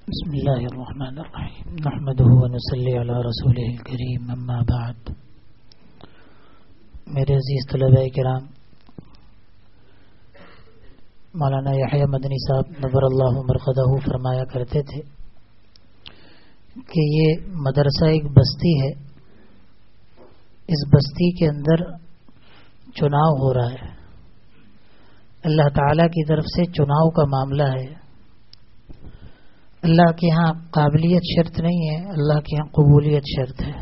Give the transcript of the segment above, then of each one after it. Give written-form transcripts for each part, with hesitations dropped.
بسم اللہ الرحمن الرحیم نحمده ونصلی علی رسوله الکریم اما بعد. میرے عزیز طلباء کرام، مولانا یحییٰ مدنی صاحب نور اللہ مرقدہ فرمایا کرتے تھے کہ یہ مدرسہ ایک بستی ہے، اس بستی کے اندر چناؤ ہو رہا ہے، اللہ تعالی کی طرف سے چناؤ کا معاملہ ہے. اللہ کے ہاں قابلیت شرط نہیں ہے، اللہ کے ہاں قبولیت شرط ہے.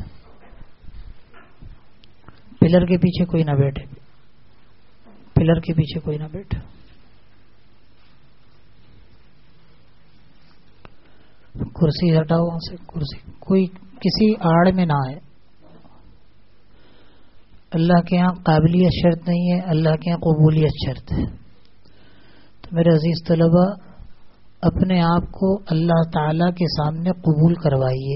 پلر کے پیچھے کوئی نہ بیٹھے، پلر کے پیچھے کوئی نہ بیٹھے. کرسی ہٹاؤ وہاں سے، کرسی کوئی کسی آڑ میں نہ آئے. اللہ کے ہاں قابلیت شرط نہیں ہے، اللہ کے ہاں قبولیت شرط ہے. تو میرے عزیز طلباء، اپنے آپ کو اللہ تعالی کے سامنے قبول کروائیے،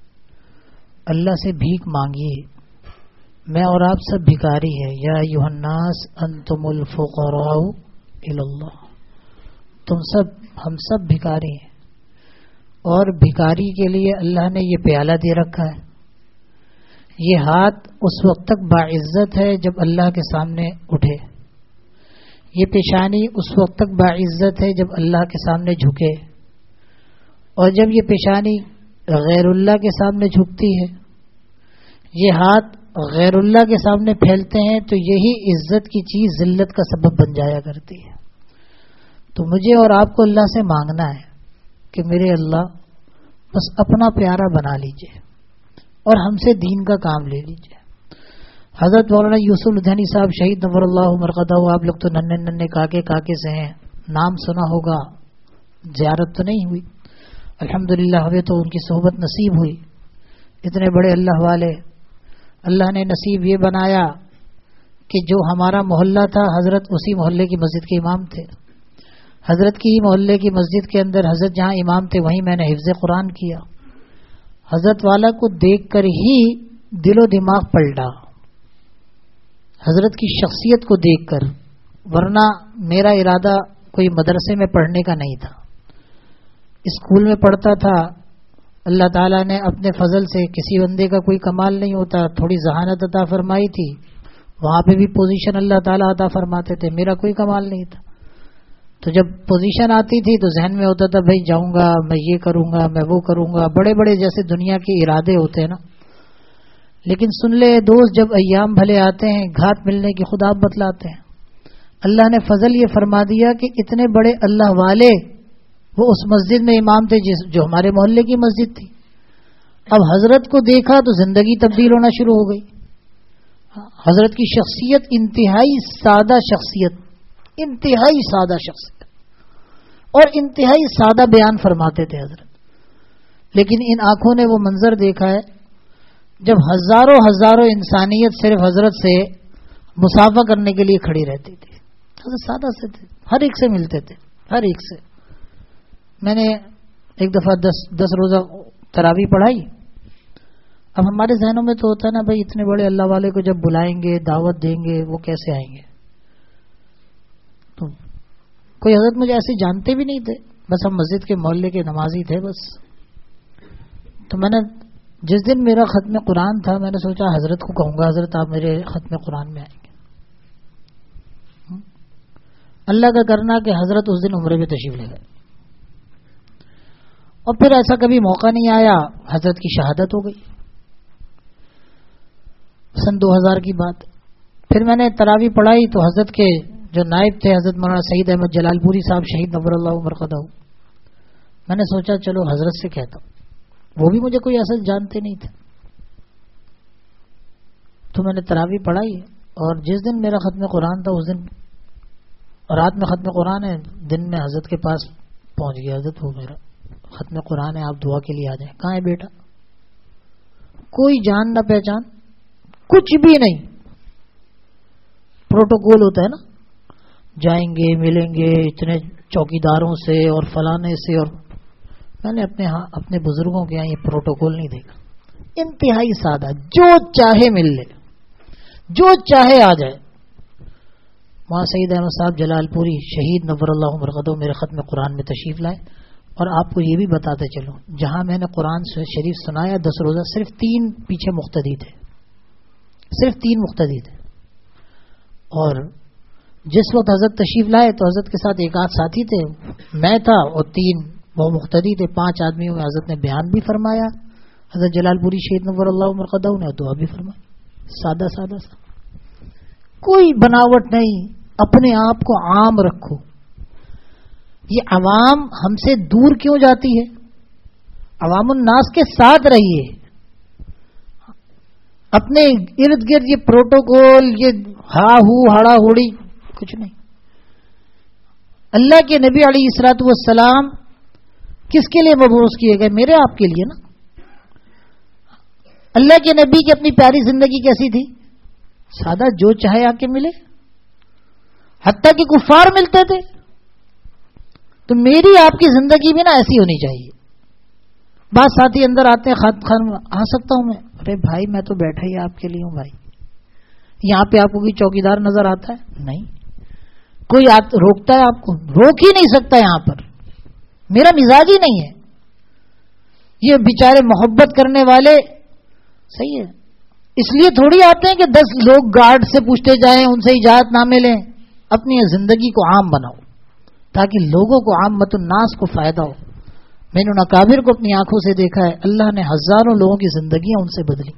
اللہ سے بھیک مانگیے. میں اور آپ سب بھکاری ہیں. یا ایھا الناس انتم الفقراء الی اللہ. تم سب، ہم سب بھکاری ہیں، اور بھکاری کے لیے اللہ نے یہ پیالہ دے رکھا ہے. یہ ہاتھ اس وقت تک باعزت ہے جب اللہ کے سامنے اٹھے، یہ پیشانی اس وقت تک باعزت ہے جب اللہ کے سامنے جھکے، اور جب یہ پیشانی غیر اللہ کے سامنے جھکتی ہے، یہ ہاتھ غیر اللہ کے سامنے پھیلتے ہیں، تو یہی عزت کی چیز ذلت کا سبب بن جایا کرتی ہے. تو مجھے اور آپ کو اللہ سے مانگنا ہے کہ میرے اللہ بس اپنا پیارا بنا لیجئے اور ہم سے دین کا کام لے لیجئے. حضرت مولانا یوسف الدھنی صاحب شہید نور اللہ مرقدہ، آپ لوگ تو ننھے ننھے کاکے سے ہیں، نام سنا ہوگا، زیارت تو نہیں ہوئی. الحمدللہ ہمیں تو ان کی صحبت نصیب ہوئی. اتنے بڑے اللہ والے، اللہ نے نصیب یہ بنایا کہ جو ہمارا محلہ تھا، حضرت اسی محلے کی مسجد کے امام تھے. حضرت کی ہی محلے کی مسجد کے اندر حضرت جہاں امام تھے وہیں میں نے حفظ قرآن کیا. حضرت والا کو دیکھ کر ہی دل و دماغ پلٹا، حضرت کی شخصیت کو دیکھ کر، ورنہ میرا ارادہ کوئی مدرسے میں پڑھنے کا نہیں تھا. اسکول میں پڑھتا تھا. اللہ تعالیٰ نے اپنے فضل سے، کسی بندے کا کوئی کمال نہیں ہوتا، تھوڑی ذہانت عطا فرمائی تھی، وہاں پہ بھی پوزیشن اللہ تعالیٰ عطا فرماتے تھے. میرا کوئی کمال نہیں تھا. تو جب پوزیشن آتی تھی تو ذہن میں ہوتا تھا بھائی جاؤں گا، میں یہ کروں گا، میں وہ کروں گا، بڑے بڑے جیسے دنیا کے ارادے ہوتے ہیں نا. لیکن سن لے دوست، جب ایام بھلے آتے ہیں، گھات ملنے کی خدا بتلاتے ہیں. اللہ نے فضل یہ فرما دیا کہ اتنے بڑے اللہ والے وہ اس مسجد میں امام تھے جو ہمارے محلے کی مسجد تھی. اب حضرت کو دیکھا تو زندگی تبدیل ہونا شروع ہو گئی. حضرت کی شخصیت انتہائی سادہ شخصیت، انتہائی سادہ شخصیت، اور انتہائی سادہ بیان فرماتے تھے حضرت. لیکن ان آنکھوں نے وہ منظر دیکھا ہے جب ہزاروں انسانیت صرف حضرت سے مصافحہ کرنے کے لیے کھڑی رہتی تھی. حضرت سادہ سے تھے، ہر ایک سے ملتے تھے، ہر ایک سے. میں نے ایک دفعہ 10 روزہ تراویح پڑھائی. اب ہمارے ذہنوں میں تو ہوتا ہے نا بھائی اتنے بڑے اللہ والے کو جب بلائیں گے، دعوت دیں گے، وہ کیسے آئیں گے. تو کوئی حضرت مجھے ایسے جانتے بھی نہیں تھے، بس ہم مسجد کے محلے کے نمازی تھے بس. تو میں نے جس دن میرا ختم قرآن تھا، میں نے سوچا حضرت کو کہوں گا حضرت آپ میرے ختم قرآن میں آئیں گے. اللہ کا کرنا کہ حضرت اس دن عمرے میں تشریف لے گئے، اور پھر ایسا کبھی موقع نہیں آیا. حضرت کی شہادت ہو گئی سن 2000 کی بات. پھر میں نے تراویح پڑھائی تو حضرت کے جو نائب تھے حضرت مولانا سعید احمد جلال پوری صاحب شہید نور اللہ مرقدہ، میں نے سوچا چلو حضرت سے کہتا ہوں. وہ بھی مجھے کوئی ایسا جانتے نہیں تھے. تو میں نے تراویح پڑھائی، اور جس دن میرا ختم قرآن تھا اس دن رات میں ختم قرآن ہے، دن میں حضرت کے پاس پہنچ گیا. حضرت وہ میرا ختم قرآن ہے، آپ دعا کے لیے آ جائیں. کہاں ہے بیٹا؟ کوئی جان نہ پہچان، کچھ بھی نہیں. پروٹوکول ہوتا ہے نا، جائیں گے ملیں گے اتنے چوکیداروں سے اور فلانے سے. اور میں نے اپنے بزرگوں کے یہاں یہ پروٹوکول نہیں دیکھا. انتہائی سادہ، جو چاہے مل لے، جو چاہے آ جائے. وہاں سعید احمد صاحب جلال پوری شہید نور اللہ مرقدہ میرے ختم قرآن میں تشریف لائے. اور آپ کو یہ بھی بتاتے چلوں، جہاں میں نے قرآن شریف سنایا 10 روزہ، صرف 3 پیچھے مقتدی تھے، صرف 3 مقتدی تھے. اور جس وقت حضرت تشریف لائے تو حضرت کے ساتھ 1 آدھ ساتھی تھے، میں تھا اور 3 وہ مقتدی تھے. 5 آدمیوں میں حضرت نے بیان بھی فرمایا، حضرت جلال پوری شہید نور اللہ مرقدہ نے دعا بھی فرمائی. سادہ سادہ سا، کوئی بناوٹ نہیں. اپنے آپ کو عام رکھو. یہ عوام ہم سے دور کیوں جاتی ہے؟ عوام الناس کے ساتھ رہیے. اپنے ارد گرد یہ پروٹوکول، یہ ہا ہو ہڑا ہوڑی کچھ نہیں. اللہ کے نبی علیہ الصلوۃ والسلام کس کے لیے مبعوث کیے گئے؟ میرے آپ کے لیے نا. اللہ کے نبی کی اپنی پیاری زندگی کیسی تھی؟ سادہ، جو چاہے آ کے ملے، حتیٰ کہ کفار ملتے تھے. تو میری آپ کی زندگی بھی نا ایسی ہونی چاہیے. بعض ساتھی اندر آتے ہیں، خان آ سکتا ہوں میں؟ ارے بھائی میں تو بیٹھا ہی آپ کے لیے ہوں بھائی. یہاں پہ آپ کو کوئی چوکیدار نظر آتا ہے؟ نہیں. کوئی روکتا ہے آپ کو؟ روک ہی نہیں سکتا. یہاں پر میرا مزاج ہی نہیں ہے. یہ بیچارے محبت کرنے والے صحیح ہے، اس لیے تھوڑی آتے ہیں کہ 10 لوگ گارڈ سے پوچھتے جائیں، ان سے اجازت نامے لیں. اپنی زندگی کو عام بناؤ تاکہ لوگوں کو، عامت الناس کو فائدہ ہو. میں نے ان اکابر کو اپنی آنکھوں سے دیکھا ہے، اللہ نے ہزاروں لوگوں کی زندگیاں ان سے بدلی.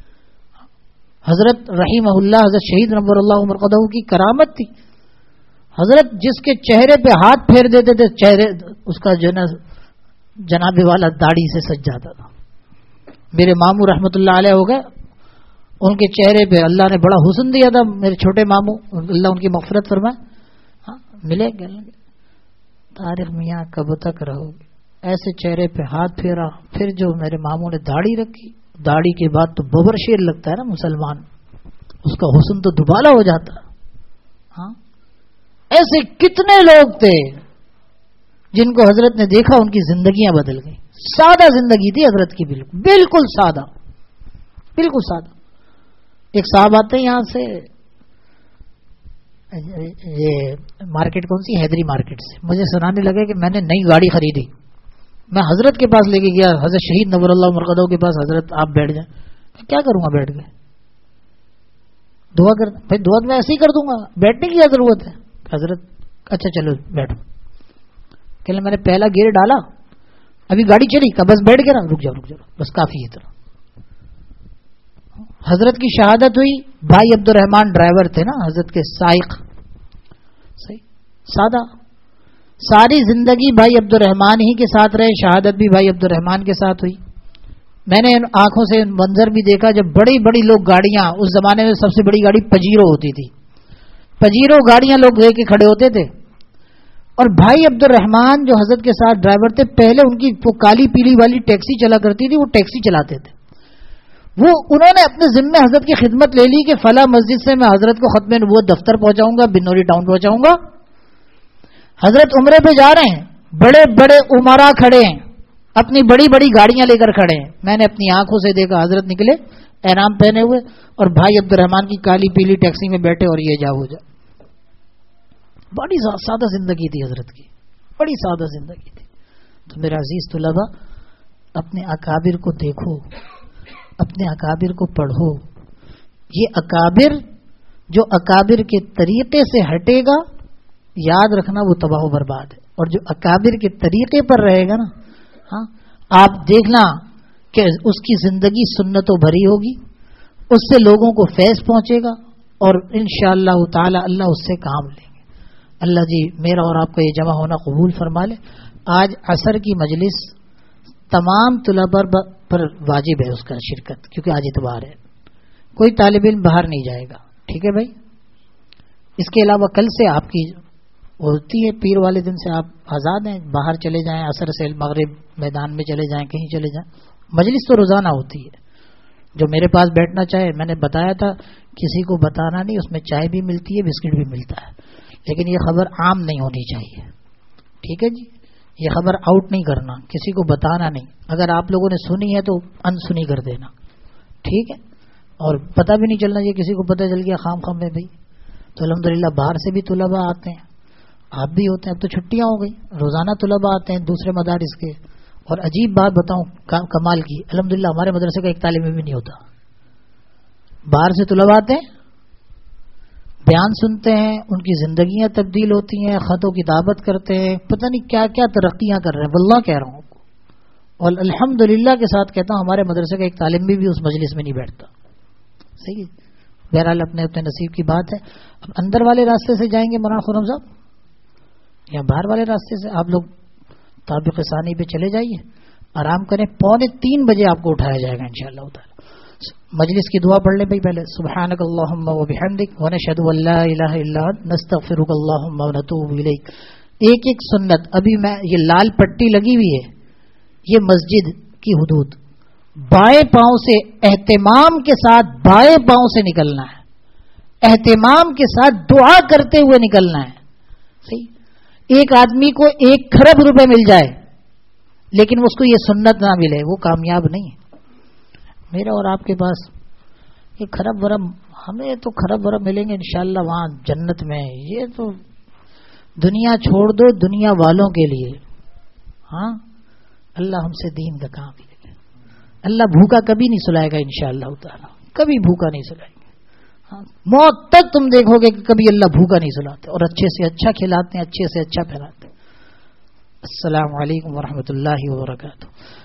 حضرت رحمہ اللہ، حضرت شہید نور اللہ مرقدہ کی کرامت تھی. حضرت جس کے چہرے پہ ہاتھ پھیر دیتے تھے، چہرے اس کا جو نا جناب والا داڑھی سے سج جاتا تھا. میرے ماموں رحمت اللہ علیہ ہو گئے، ان کے چہرے پہ اللہ نے بڑا حسن دیا تھا. میرے چھوٹے ماموں، اللہ ان کی مغفرت فرمائے، ملے گئے. طارق میاں کب تک رہو گے؟ ایسے چہرے پہ ہاتھ پھیرا. پھر جو میرے ماموں نے داڑھی رکھی، داڑھی کے بعد تو ببر شیر لگتا ہے نا مسلمان، اس کا حسن تو دوبالا ہو جاتا. ہاں، ایسے کتنے لوگ تھے جن کو حضرت نے دیکھا، ان کی زندگیاں بدل گئی. سادہ زندگی تھی حضرت کی، بالکل سادہ، بالکل سادہ. ایک صاحب آتے ہیں یہاں سے، یہ مارکیٹ کون سی، حیدری مارکیٹ سے، مجھے سنانے لگے کہ میں نے نئی گاڑی خریدی. میں حضرت کے پاس لے کے گیا، حضرت شہید نور اللہ مرقدہ کے پاس. حضرت آپ بیٹھ جائیں. کیا کروں گا بیٹھ کے؟ دعا کر. بھائی دعا میں ایسے ہی کر دوں گا، بیٹھنے کی کیا ضرورت ہے؟ حضرت اچھا چلو بیٹھو. کہ میں نے پہلا گیئر ڈالا، ابھی گاڑی چلی، کہ بس بیٹھ گیا نا، رک جاؤ بس کافی ہے. طرح حضرت کی شہادت ہوئی. بھائی عبد الرحمان ڈرائیور تھے نا حضرت کے، سائق. صحیح، سادہ. ساری زندگی بھائی عبد الرحمان ہی کے ساتھ رہے، شہادت بھی بھائی عبد الرحمان کے ساتھ ہوئی. میں نے آنکھوں سے منظر بھی دیکھا جب بڑی بڑی لوگ گاڑیاں، اس زمانے میں سب سے بڑی گاڑی پجیرو ہوتی تھی، پجیرو گاڑیاں لوگ لے کے کھڑے ہوتے تھے. اور بھائی عبد الرحمان جو حضرت کے ساتھ ڈرائیور تھے، پہلے ان کی وہ کالی پیلی والی ٹیکسی چلا کرتی تھی، وہ ٹیکسی چلاتے تھے. وہ انہوں نے اپنے ذمے حضرت کی خدمت لے لی کہ فلاں مسجد سے میں حضرت کو ختم نبوت دفتر پہنچاؤں گا، بنوری ٹاؤن پہنچاؤں گا. حضرت عمرے پہ جا رہے ہیں، بڑے بڑے عمرا کھڑے ہیں، اپنی بڑی بڑی گاڑیاں لے کر کھڑے ہیں. میں نے اپنی آنکھوں سے دیکھا، حضرت نکلے احرام پہنے ہوئے، اور بھائی عبد الرحمان کی کالی پیلی ٹیکسی میں بیٹھے، اور یہ جا ہو جا. بڑی سادہ زندگی تھی حضرت کی، بڑی سادہ زندگی تھی. تو میرا عزیز طلبہ، اپنے اکابر کو دیکھو، اپنے اکابر کو پڑھو. یہ اکابر جو اکابر کے طریقے سے ہٹے گا، یاد رکھنا وہ تباہ و برباد ہے. اور جو اکابر کے طریقے پر رہے گا نا، ہاں، آپ دیکھنا کہ اس کی زندگی سنتوں بھری ہوگی، اس سے لوگوں کو فیض پہنچے گا، اور انشاءاللہ تعالی اللہ اس سے کام لیں گے. اللہ جی میرا اور آپ کا یہ جمع ہونا قبول فرما لے. آج عصر کی مجلس تمام طلباء پر واجب ہے اس کا شرکت، کیونکہ آج اتوار ہے. کوئی طالب علم باہر نہیں جائے گا، ٹھیک ہے بھائی. اس کے علاوہ کل سے آپ کی ہوتی ہے، پیر والے دن سے آپ آزاد ہیں، باہر چلے جائیں، عصر سے مغرب میدان میں چلے جائیں، کہیں چلے جائیں. مجلس تو روزانہ ہوتی ہے. جو میرے پاس بیٹھنا چاہے، میں نے بتایا تھا کسی کو بتانا نہیں، اس میں چائے بھی ملتی ہے، بسکٹ بھی ملتا ہے، لیکن یہ خبر عام نہیں ہونی چاہیے. ٹھیک ہے جی، یہ خبر آؤٹ نہیں کرنا، کسی کو بتانا نہیں. اگر آپ لوگوں نے سنی ہے تو انسنی کر دینا، ٹھیک ہے. اور پتہ بھی نہیں چلنا یہ کسی کو پتہ چل گیا خام خام میں بھائی. تو الحمدللہ باہر سے بھی طلباء آتے ہیں، آپ بھی ہوتے ہیں. اب تو چھٹیاں ہو گئی, روزانہ طلباء آتے ہیں دوسرے مدارس کے. اور عجیب بات بتاؤں کمال کی, الحمدللہ ہمارے مدرسے کا ایک طالب علم بھی نہیں ہوتا. باہر سے طلباء آتے ہیں, بیان سنتے ہیں, ان کی زندگیاں تبدیل ہوتی ہیں, خط و کتابت کرتے ہیں, پتہ نہیں کیا کیا ترقیاں کر رہے ہیں. واللہ کہہ رہا ہوں, اور الحمدللہ کے ساتھ کہتا ہوں ہمارے مدرسے کا ایک طالب بھی اس مجلس میں نہیں بیٹھتا. صحیح ہے, بہرحال اپنے اپنے نصیب کی بات ہے. اب اندر والے راستے سے جائیں گے مولانا خرم صاحب, یا باہر والے راستے سے؟ آپ لوگ طابق ثانی پہ چلے جائیے, آرام کریں. 2:45 بجے آپ کو اٹھایا جائے گا انشاءاللہ تعالی. مجلس کی دعا پڑھ لیں بھائی پہلے. سبحانک اللہم و بحمدک ونشہد ان لا الہ الا انت نستغفرک اللہم ونتوب الیک. ایک ایک سنت. ابھی میں یہ لال پٹی لگی ہوئی ہے, یہ مسجد کی حدود. بائیں پاؤں سے اہتمام کے ساتھ بائیں پاؤں سے نکلنا ہے, اہتمام کے ساتھ دعا کرتے ہوئے نکلنا ہے. صحیح. ایک آدمی کو 1 کھرب روپے مل جائے لیکن اس کو یہ سنت نہ ملے, وہ کامیاب نہیں ہے. میرا اور آپ کے پاس یہ کھرب ورب, ہمیں تو کھرب ورب ملیں گے انشاءاللہ وہاں جنت میں. یہ تو دنیا چھوڑ دو دنیا والوں کے لیے. ہاں, اللہ ہم سے دین کا کام لے گا. اللہ بھوکا کبھی نہیں سلائے گا انشاءاللہ تعالی, کبھی بھوکا نہیں سلائے گا. ہاں, موت تک تم دیکھو گے کہ کبھی اللہ بھوکا نہیں سلاتے, اور اچھے سے اچھا کھلاتے ہیں, اچھے سے اچھا پہناتے ہیں. السلام علیکم ورحمۃ اللہ وبرکاتہ.